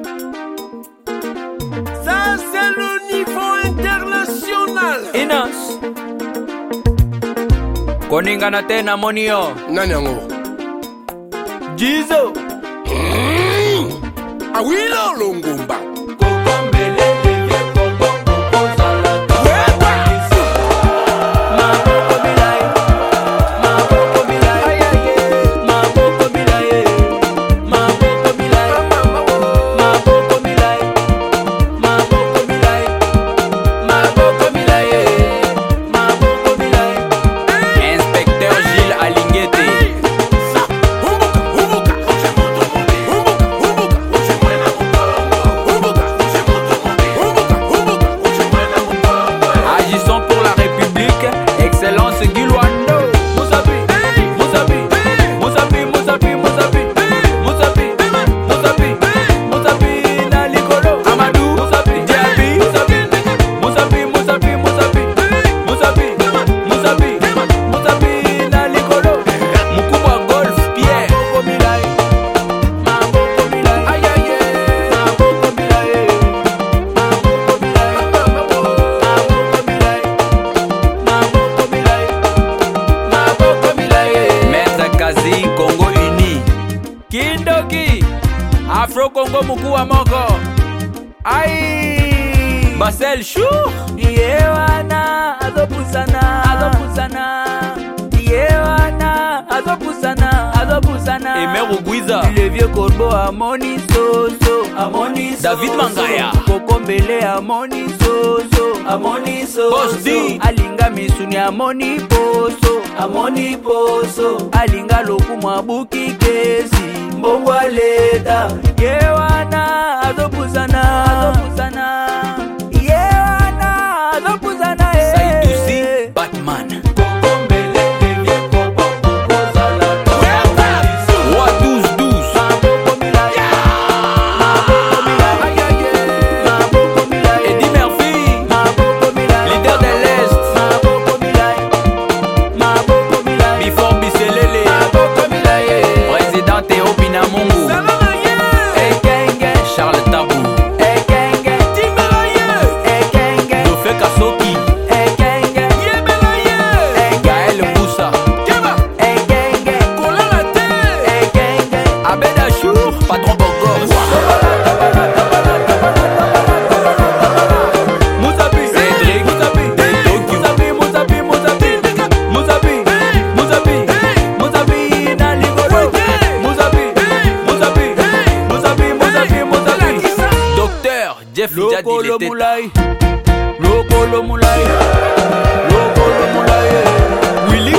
Ça c'est le niveau international. Inas koningana tena monio Nani yango? Jizo Awilo Longomba. Kindoki Afro Congo mukua moko Ai Marcel Chou Yewana Azopusana Yewana Azopusana Emeru Guiza Le vieux corbeau Amoni Soso David Mangaya Kokombele Amoni Soso Boss D Alinga Misuni Amoni Poso Alinga Loku Mabuki Kesi Mbongwa leta Yewana Azopusana Yewana Azopusana Saïdouzi Batman Jeff Loko Moulay Willy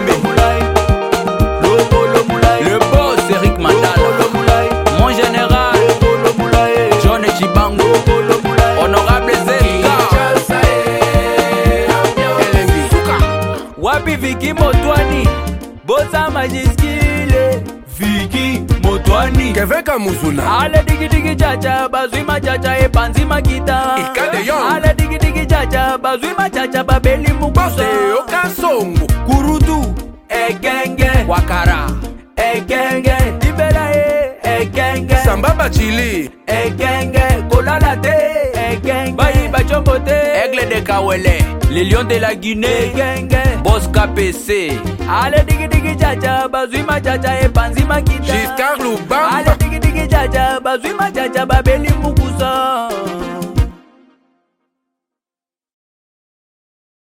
Moulay Le boss Eric Mandala Mon général John Chibango Honorable Zelka Wapi Vicky Motwani Bosa Majiskile Vicky Motwani Keveka Muzuna. Ale digi digi chacha bazwima chacha epanzi makita Ikade yon. Ale digi digi chacha bazwima chacha babeli mukusa Okasongo. Kurutu Ekenge Wakara Ekenge Ibela Ekenge Sambaba Chili. Ekenge Kolala te Ekenge Bayi Bachombo te Aigle de Kawele Les Lions de la Guinée Ekenge Boss KPC Ale digi digi chacha bazwima chacha epanzi makita Giscard Lubamba. Ale digi digi chacha bazwima chacha babeli mukusa